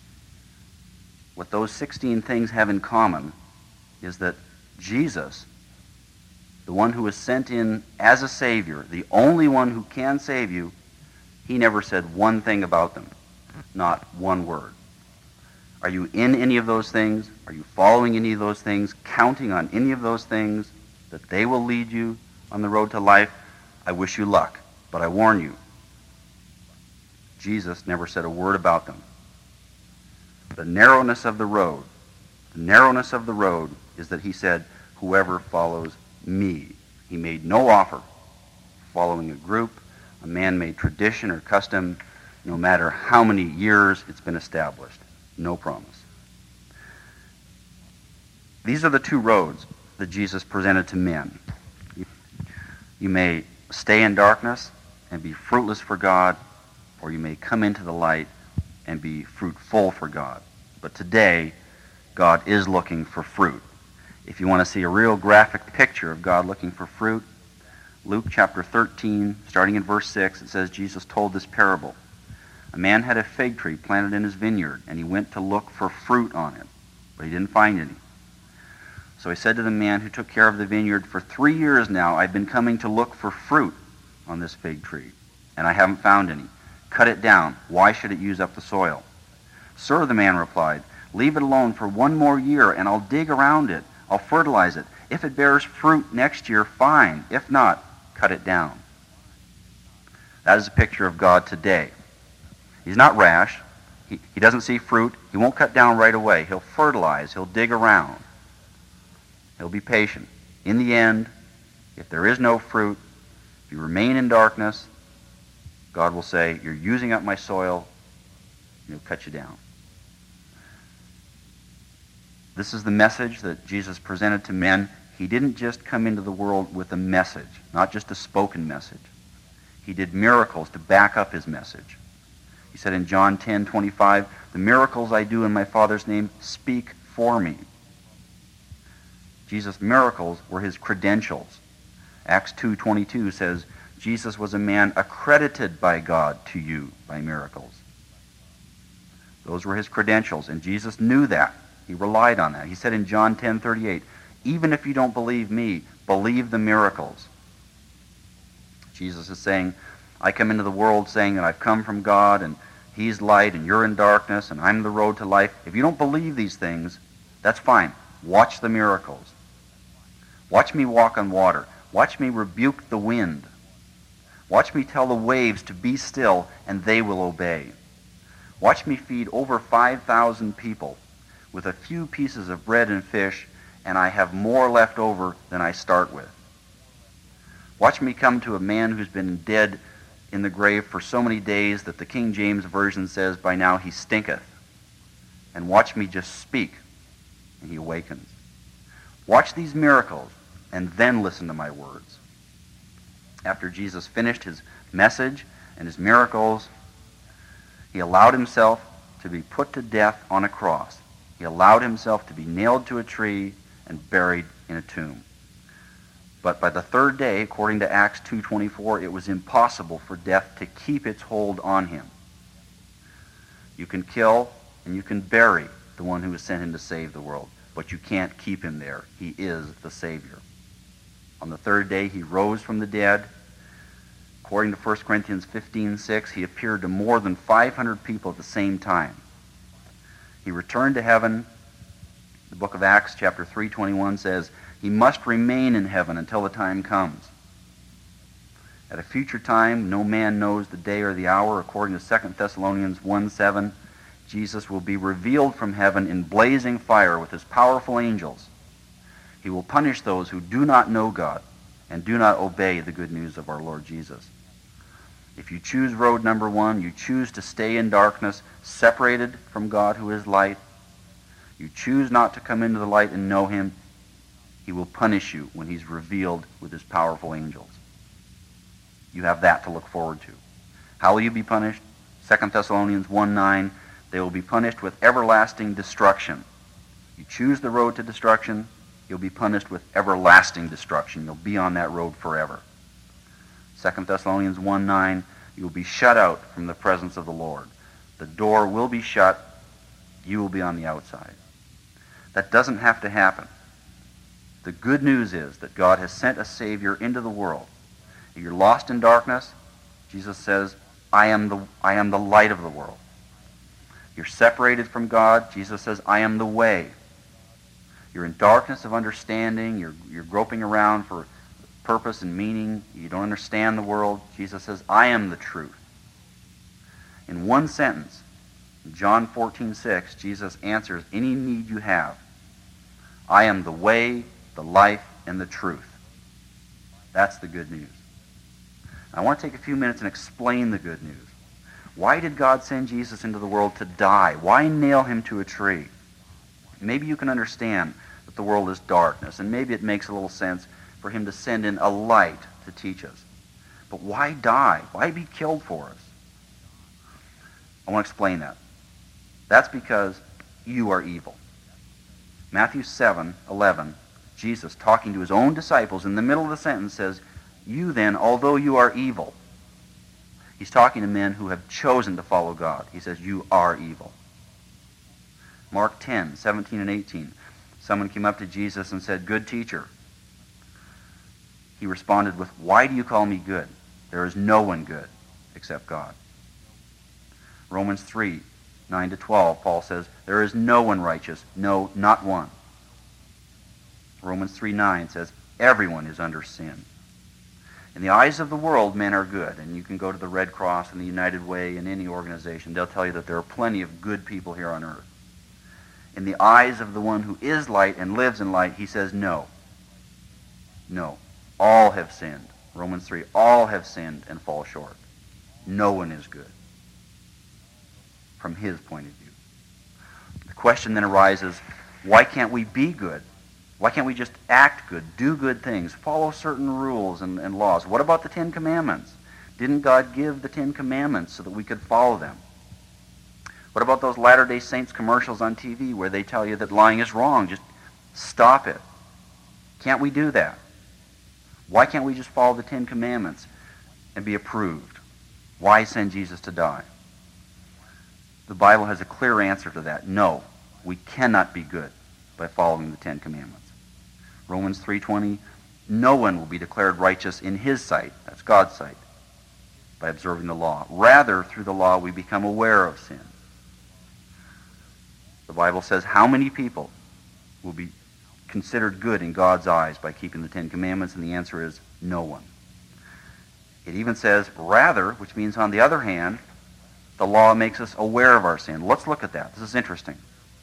Speaker 1: What those sixteen things have in common is that Jesus, the one who was sent in as a Savior, the only one who can save you, he never said one thing about them, not one word. Are you in any of those things? Are you following any of those things, counting on any of those things, that they will lead you on the road to life? I wish you luck, but I warn you, Jesus never said a word about them. The narrowness of the road The narrowness of the road is that he said, whoever follows me. He made no offer following a group, a man-made tradition or custom, no matter how many years it's been established. No promise. These are the two roads that Jesus presented to men. You may stay in darkness and be fruitless for God, or you may come into the light and be fruitful for God. But today, God is looking for fruit. If you want to see a real graphic picture of God looking for fruit, Luke chapter thirteen, starting in verse six, it says, Jesus told this parable. A man had a fig tree planted in his vineyard, and he went to look for fruit on it, but he didn't find any. So he said to the man who took care of the vineyard, for three years now I've been coming to look for fruit on this fig tree, and I haven't found any. Cut it down. Why should it use up the soil? Sir, the man replied, leave it alone for one more year, and I'll dig around it. I'll fertilize it. If it bears fruit next year, fine. If not, cut it down. That is a picture of God today. He's not rash. He, he doesn't see fruit. He won't cut down right away. He'll fertilize. He'll dig around. He'll be patient. In the end, if there is no fruit, if you remain in darkness, God will say, you're using up my soil, and he'll cut you down. This is the message that Jesus presented to men. He didn't just come into the world with a message, not just a spoken message. He did miracles to back up his message. He said in John ten twenty-five, the miracles I do in my Father's name speak for me. Jesus' miracles were his credentials. Acts two twenty-two says, Jesus was a man accredited by God to you by miracles. Those were his credentials, and Jesus knew that. He relied on that. He said in John ten thirty-eight, even if you don't believe me, believe the miracles. Jesus is saying, I come into the world saying that I've come from God, and he's light, and you're in darkness, and I'm the road to life. If you don't believe these things, that's fine. Watch the miracles. Watch me walk on water. Watch me rebuke the wind. Watch me tell the waves to be still, and they will obey. Watch me feed over five thousand people with a few pieces of bread and fish, and I have more left over than I start with. Watch me come to a man who's been dead in the grave for so many days that the King James Version says by now he stinketh. And watch me just speak, and he awakens. Watch these miracles, and then listen to my words. After Jesus finished his message and his miracles, he allowed himself to be put to death on a cross. He allowed himself to be nailed to a tree and buried in a tomb. But by the third day, according to Acts two twenty-four, it was impossible for death to keep its hold on him. You can kill and you can bury the one who was sent in to save the world, but you can't keep him there. He is the Savior. On the third day, he rose from the dead. According to First Corinthians fifteen six, he appeared to more than five hundred people at the same time. He returned to heaven. The book of Acts, chapter three twenty-one, says, he must remain in heaven until the time comes. At a future time, no man knows the day or the hour. According to Second Thessalonians one seven, Jesus will be revealed from heaven in blazing fire with his powerful angels. He will punish those who do not know God and do not obey the good news of our Lord Jesus. If you choose road number one, you choose to stay in darkness, separated from God who is light. You choose not to come into the light and know him. He will punish you when he's revealed with his powerful angels. You have that to look forward to. How will you be punished? Second Thessalonians one nine, they will be punished with everlasting destruction. You choose the road to destruction, you'll be punished with everlasting destruction. You'll be on that road forever. Second Thessalonians one nine, you will be shut out from the presence of the Lord. The door will be shut. You will be on the outside. That doesn't have to happen. The good news is that God has sent a Savior into the world. If you're lost in darkness, Jesus says, I am the, I am the light of the world. You're separated from God, Jesus says, I am the way. You're in darkness of understanding, you're, you're groping around for purpose and meaning, you don't understand the world, Jesus says, I am the truth. In one sentence, in John fourteen six, Jesus answers any need you have I am the way, the life, and the truth. That's the good news. I want to take a few minutes and explain the good news. Why did God send Jesus into the world to die? Why nail him to a tree? Maybe you can understand that the world is darkness, and maybe it makes a little sense for him to send in a light to teach us. But why die? Why be killed for us? I want to explain that. That's because you are evil. Matthew seven eleven, Jesus, talking to his own disciples, in the middle of the sentence says, "You then, although you are evil," he's talking to men who have chosen to follow God. He says, "You are evil." Mark ten seventeen and eighteen, someone came up to Jesus and said, "Good teacher." He responded with, "Why do you call me good? There is no one good except God." Romans three nine to twelve, Paul says, "There is no one righteous, no, not one." Romans three nine says, "Everyone is under sin." In the eyes of the world, men are good, and you can go to the Red Cross and the United Way and any organization. They'll tell you that there are plenty of good people here on earth. In the eyes of the one who is light and lives in light, he says, no. No. All have sinned. Romans three, all have sinned and fall short. No one is good from his point of view. The question then arises, why can't we be good? Why can't we just act good, do good things, follow certain rules and, and laws? What about the Ten Commandments? Didn't God give the Ten Commandments so that we could follow them? What about those Latter-day Saints commercials on T V where they tell you that lying is wrong? Just stop it. Can't we do that? Why can't we just follow the Ten Commandments and be approved? Why send Jesus to die? The Bible has a clear answer to that. No, we cannot be good by following the Ten Commandments. Romans three twenty, no one will be declared righteous in his sight, that's God's sight, by observing the law. Rather, through the law, we become aware of sin. The Bible says how many people will be considered good in God's eyes by keeping the Ten Commandments, and the answer is no one. It even says rather, which means on the other hand, the law makes us aware of our sin. Let's look at that. This is interesting.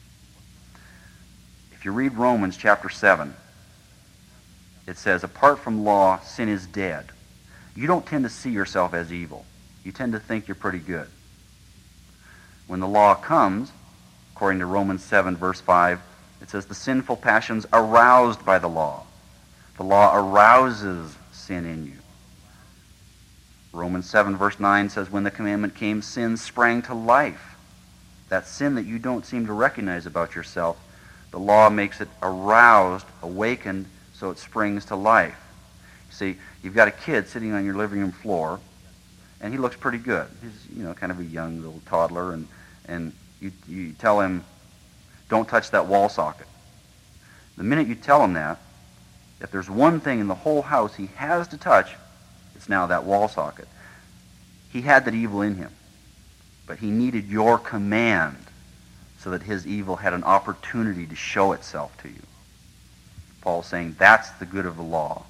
Speaker 1: If you read Romans chapter seven, it says, apart from law, sin is dead. You don't tend to see yourself as evil. You tend to think you're pretty good. When the law comes, according to Romans seven, verse five, it says the sinful passions aroused by the law. The law arouses sin in you. Romans seven, verse nine says, when the commandment came, sin sprang to life. That sin that you don't seem to recognize about yourself, the law makes it aroused, awakened, so it springs to life. You see, you've got a kid sitting on your living room floor, and he looks pretty good. He's, you know, kind of a young little toddler, and, and you, you tell him, don't touch that wall socket. The minute you tell him that, if there's one thing in the whole house he has to touch, it's now that wall socket. He had that evil in him, but he needed your command so that his evil had an opportunity to show itself to you. Paul's saying that's the good of the law.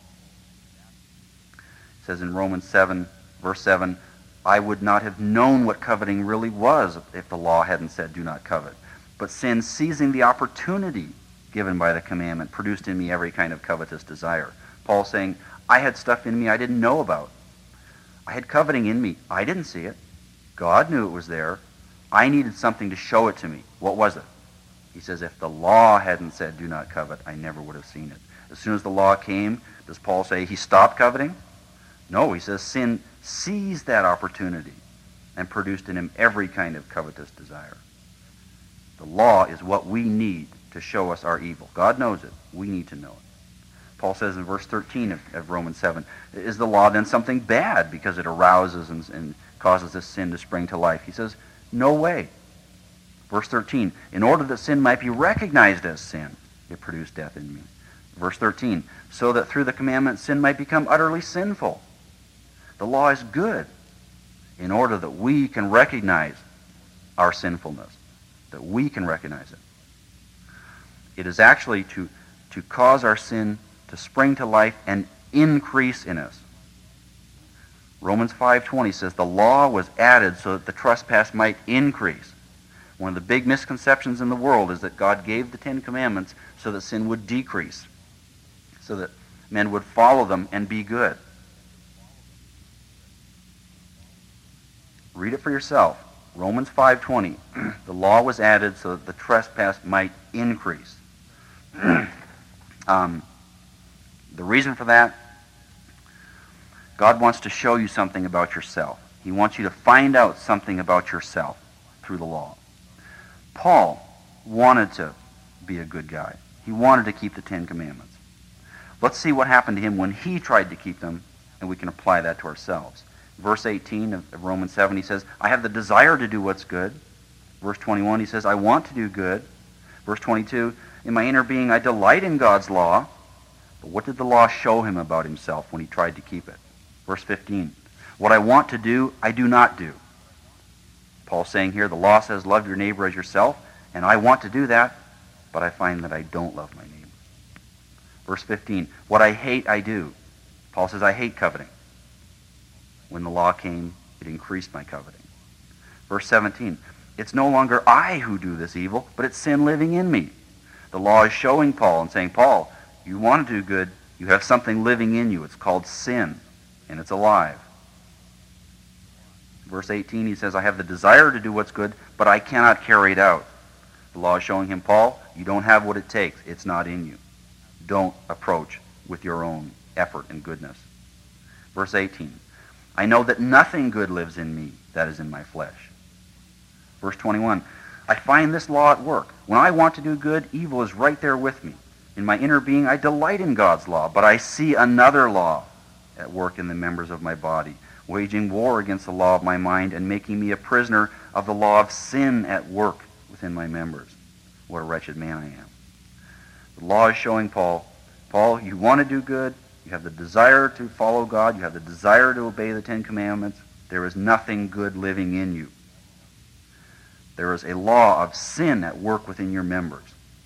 Speaker 1: It says in Romans seven, verse seven, I would not have known what coveting really was if the law hadn't said do not covet. But sin, seizing the opportunity given by the commandment, produced in me every kind of covetous desire. Paul's saying, I had stuff in me I didn't know about. I had coveting in me. I didn't see it. God knew it was there. I needed something to show it to me. What was it? He says, if the law hadn't said do not covet, I never would have seen it. As soon as the law came, does Paul say he stopped coveting? No, he says sin seized that opportunity and produced in him every kind of covetous desire. The law is what we need to show us our evil. God knows it. We need to know it. Paul says in verse thirteen of, of Romans seven, is the law then something bad because it arouses and, and causes this sin to spring to life? He says, no way. Verse thirteen, in order that sin might be recognized as sin, it produced death in me. Verse thirteen, so that through the commandment sin might become utterly sinful. The law is good in order that we can recognize our sinfulness, that we can recognize it. It is actually to, to cause our sin to spring to life and increase in us. Romans five twenty says the law was added so that the trespass might increase. One of the big misconceptions in the world is that God gave the Ten Commandments so that sin would decrease, so that men would follow them and be good. Read it for yourself. Romans five twenty. The law was added so that the trespass might increase. um, the reason for that, God wants to show you something about yourself. He wants you to find out something about yourself through the law. Paul wanted to be a good guy. He wanted to keep the Ten Commandments. Let's see what happened to him when he tried to keep them, and we can apply that to ourselves. Verse eighteen of, of Romans seven, he says, I have the desire to do what's good. Verse twenty-one, he says, I want to do good. Verse twenty-two, in my inner being I delight in God's law. But what did the law show him about himself when he tried to keep it? Verse fifteen, what I want to do, I do not do. Paul's saying here, the law says, love your neighbor as yourself, and I want to do that, but I find that I don't love my neighbor. Verse fifteen, what I hate, I do. Paul says, I hate coveting. When the law came, it increased my coveting. Verse seventeen, it's no longer I who do this evil, but it's sin living in me. The law is showing Paul and saying, Paul, you want to do good, you have something living in you. It's called sin, and it's alive. Verse eighteen, he says, I have the desire to do what's good, but I cannot carry it out. The law is showing him, Paul, you don't have what it takes. It's not in you. Don't approach with your own effort and goodness. Verse eighteen, I know that nothing good lives in me, that is in my flesh. Verse twenty-one, I find this law at work. When I want to do good, evil is right there with me. In my inner being, I delight in God's law, but I see another law at work in the members of my body, waging war against the law of my mind and making me a prisoner of the law of sin at work within my members. What a wretched man I am. The law is showing Paul, Paul, you want to do good, you have the desire to follow God, you have the desire to obey the Ten Commandments, there is nothing good living in you. There is a law of sin at work within your members.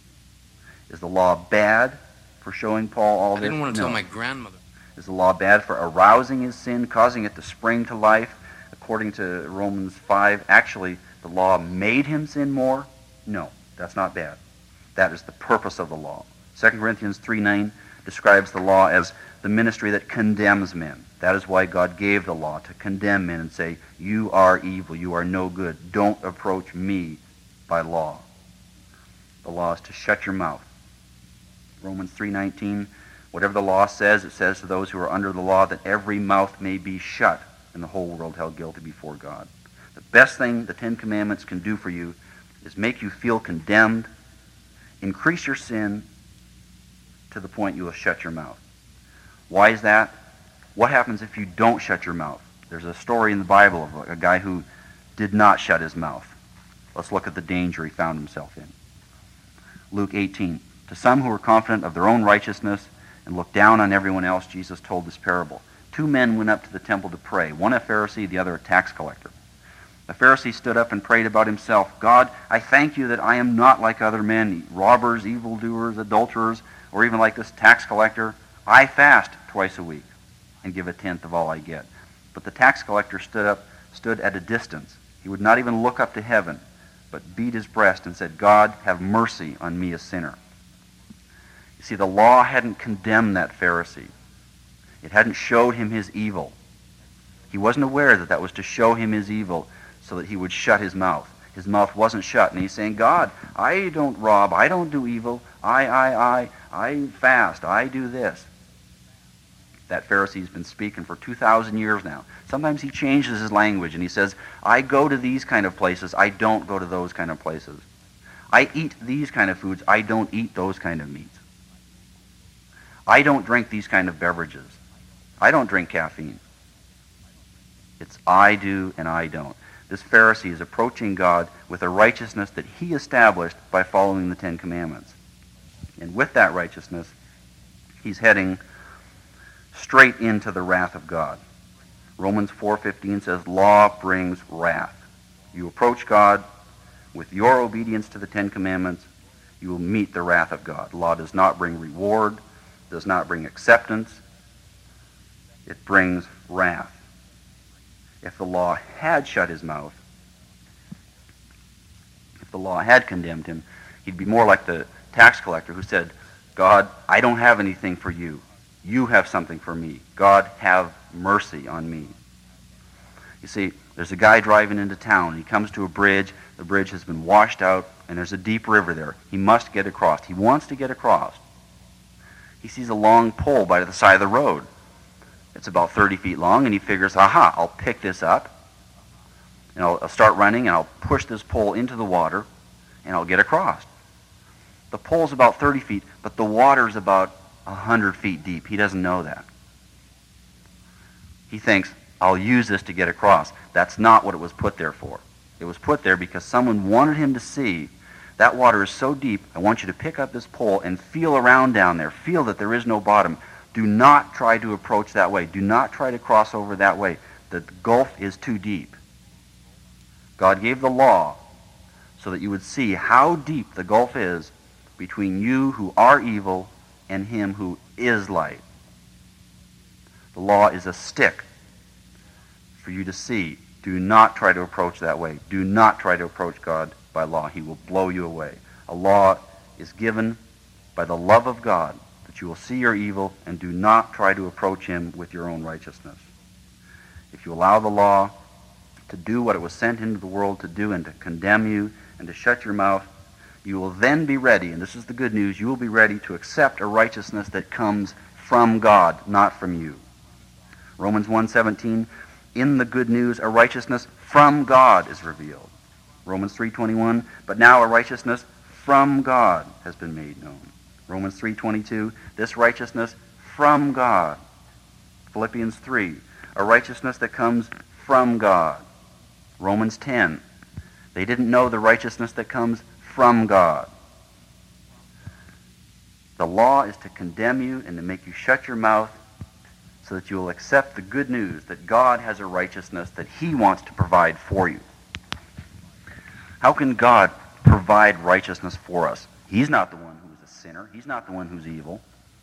Speaker 1: Is the law bad for showing Paul all this?
Speaker 2: I didn't want to
Speaker 1: No.
Speaker 2: tell my grandmother.
Speaker 1: Is the law bad for arousing his sin, causing it to spring to life? According to Romans five, actually, the law made him sin more? No, that's not bad. That is the purpose of the law. Second Corinthians three nine describes the law as the ministry that condemns men. That is why God gave the law, to condemn men and say, you are evil, you are no good. Don't approach me by law. The law is to shut your mouth. Romans three nineteen, whatever the law says, it says to those who are under the law that every mouth may be shut and the whole world held guilty before God. The best thing the Ten Commandments can do for you is make you feel condemned, increase your sin to the point you will shut your mouth. Why is that? What happens if you don't shut your mouth? There's a story in the Bible of a guy who did not shut his mouth. Let's look at the danger he found himself in. Luke eighteen. To some who were confident of their own righteousness and looked down on everyone else, Jesus told this parable. Two men went up to the temple to pray, one a Pharisee, the other a tax collector. The Pharisee stood up and prayed about himself, God, I thank you that I am not like other men, robbers, evildoers, adulterers, or even like this tax collector. I fast twice a week and give a tenth of all I get. But the tax collector stood up, stood at a distance. He would not even look up to heaven, but beat his breast and said, God, have mercy on me, a sinner. You see, the law hadn't condemned that Pharisee. It hadn't showed him his evil. He wasn't aware that that was to show him his evil so that he would shut his mouth. His mouth wasn't shut, and he's saying, God, I don't rob, I don't do evil, I, I, I, I fast, I do this. That Pharisee's been speaking for two thousand years now. Sometimes he changes his language and he says, I go to these kind of places, I don't go to those kind of places. I eat these kind of foods, I don't eat those kind of meats. I don't drink these kind of beverages. I don't drink caffeine. It's I do and I don't. This Pharisee is approaching God with a righteousness that he established by following the Ten Commandments. And with that righteousness, he's heading straight into the wrath of God. Romans four fifteen says, law brings wrath. You approach God with your obedience to the Ten Commandments, you will meet the wrath of God. Law does not bring reward, does not bring acceptance. It brings wrath. If the law had shut his mouth, if the law had condemned him. He'd be more like the tax collector who said, God, I don't have anything for you. You have something for me. God, have mercy on me. You see, there's a guy driving into town. He comes to a bridge. The bridge has been washed out, and there's a deep river there. He must get across. He wants to get across. He sees a long pole by the side of the road. It's about thirty feet long, and he figures, aha, I'll pick this up, and I'll, I'll start running, and I'll push this pole into the water, and I'll get across. The pole's about thirty feet, but the water's about one hundred feet deep. He doesn't know that. He thinks, I'll use this to get across. That's not what it was put there for. It was put there because someone wanted him to see that water is so deep, I want you to pick up this pole and feel around down there. Feel that there is no bottom. Do not try to approach that way. Do not try to cross over that way. The gulf is too deep. God gave the law so that you would see how deep the gulf is between you who are evil and him who is light. The law is a stick for you to see. Do not try to approach that way. Do not try to approach God by law. He will blow you away. A law is given by the love of God that you will see your evil and do not try to approach him with your own righteousness. If you allow the law to do what it was sent into the world to do and to condemn you and to shut your mouth, you will then be ready, and this is the good news, you will be ready to accept a righteousness that comes from God, not from you. Romans one seventeen, in the good news, a righteousness from God is revealed. Romans three twenty-one, but now a righteousness from God has been made known. Romans three twenty-two, this righteousness from God. Philippians three, a righteousness that comes from God. Romans ten, they didn't know the righteousness that comes from God. The law is to condemn you and to make you shut your mouth so that you will accept the good news that God has a righteousness that he wants to provide for you. How can God provide righteousness for us? He's not the one who's a sinner. He's not the one who's evil.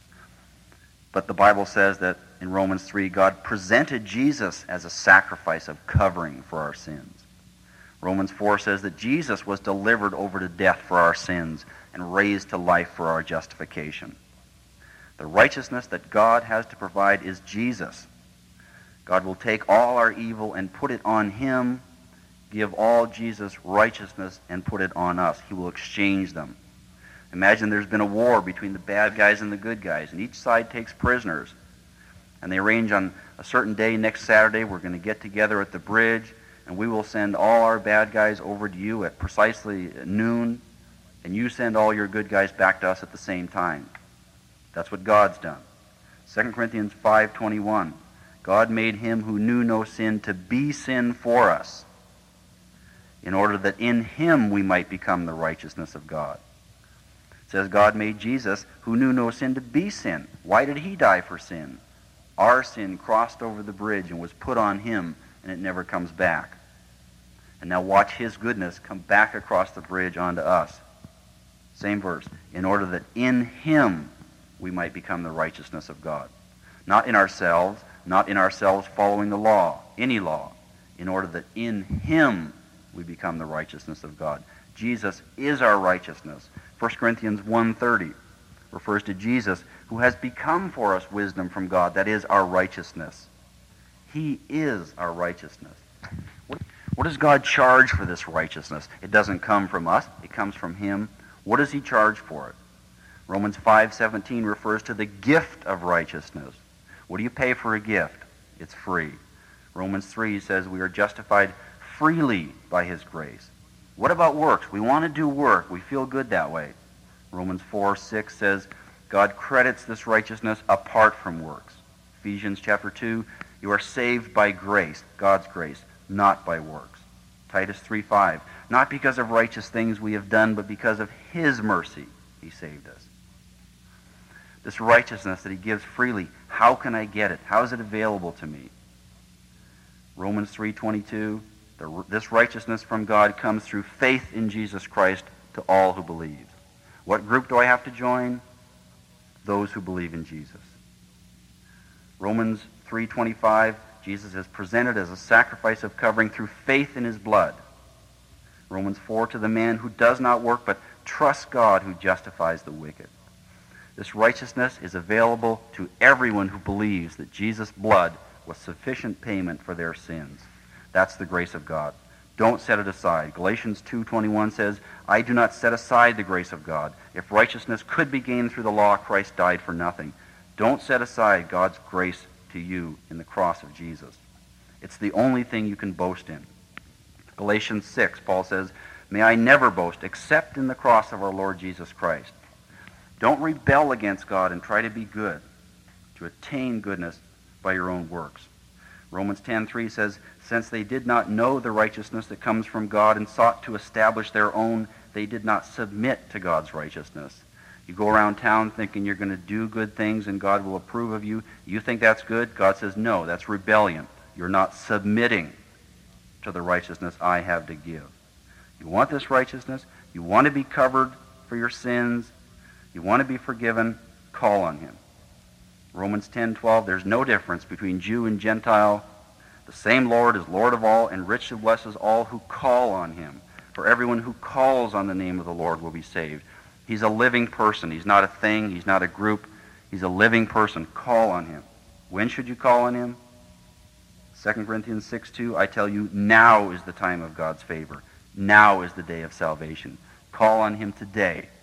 Speaker 1: But the Bible says that in Romans three, God presented Jesus as a sacrifice of covering for our sins. Romans four says that Jesus was delivered over to death for our sins and raised to life for our justification. The righteousness that God has to provide is Jesus. God will take all our evil and put it on him, give all Jesus righteousness and put it on us. He will exchange them. Imagine there's been a war between the bad guys and the good guys, and each side takes prisoners. And they arrange on a certain day, next Saturday, we're going to get together at the bridge, and we will send all our bad guys over to you at precisely noon, and you send all your good guys back to us at the same time. That's what God's done. Second Corinthians five twenty-one, God made him who knew no sin to be sin for us, in order that in him we might become the righteousness of God. It says God made Jesus, who knew no sin, to be sin. Why did he die for sin? Our sin crossed over the bridge and was put on him, and it never comes back. And now watch his goodness come back across the bridge onto us. Same verse. In order that in him we might become the righteousness of God. Not in ourselves, not in ourselves following the law, any law. In order that in him we become the righteousness of God. Jesus is our righteousness. First Corinthians one thirty refers to Jesus, who has become for us wisdom from God. That is our righteousness. He is our righteousness. What, what does God charge for this righteousness? It doesn't come from us. It comes from him. What does he charge for it? Romans five seventeen refers to the gift of righteousness. What do you pay for a gift? It's free. Romans three says we are justified freely by his grace. What about works? We want to do work. We feel good that way. Romans four six says God credits this righteousness apart from works. Ephesians chapter two, you are saved by grace, God's grace, not by works. Titus three five, not because of righteous things we have done, but because of his mercy he saved us. This righteousness that he gives freely, how can I get it? How is it available to me? Romans three twenty-two, the, this righteousness from God comes through faith in Jesus Christ to all who believe. What group do I have to join? Those who believe in Jesus. Romans three twenty-five, Jesus is presented as a sacrifice of covering through faith in his blood. Romans four, to the man who does not work but trusts God who justifies the wicked. This righteousness is available to everyone who believes that Jesus' blood was sufficient payment for their sins. That's the grace of God. Don't set it aside. Galatians two twenty-one says, I do not set aside the grace of God. If righteousness could be gained through the law, Christ died for nothing. Don't set aside God's grace to you in the cross of Jesus. It's the only thing you can boast in. Galatians six, Paul says, may I never boast except in the cross of our Lord Jesus Christ. Don't rebel against God and try to be good, to attain goodness by your own works. Romans ten three says, since they did not know the righteousness that comes from God and sought to establish their own, they did not submit to God's righteousness. You go around town thinking you're going to do good things and God will approve of you. You think that's good? God says, no, that's rebellion. You're not submitting to the righteousness I have to give. You want this righteousness? You want to be covered for your sins? You want to be forgiven? Call on him. Romans ten twelve, there's no difference between Jew and Gentile. The same Lord is Lord of all and richly blesses all who call on him. For everyone who calls on the name of the Lord will be saved. He's a living person. He's not a thing. He's not a group. He's a living person. Call on him. When should you call on him? Second Corinthians six two, I tell you, now is the time of God's favor. Now is the day of salvation. Call on him today.